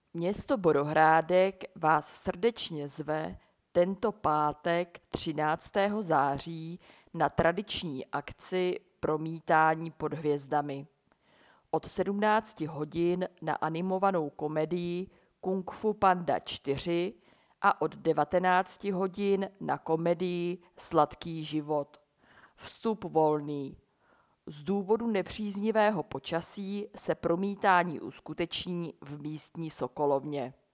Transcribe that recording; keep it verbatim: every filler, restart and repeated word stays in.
Město Borohrádek vás srdečně zve tento pátek třináctého září na tradiční akci Promítání pod hvězdami. Od sedmnácti hodin na animovanou komedii Kung Fu Panda čtyři a od devatenácti hodin na komedii Sladký život. Vstup volný. Z důvodu nepříznivého počasí se promítání uskuteční v místní Sokolovně.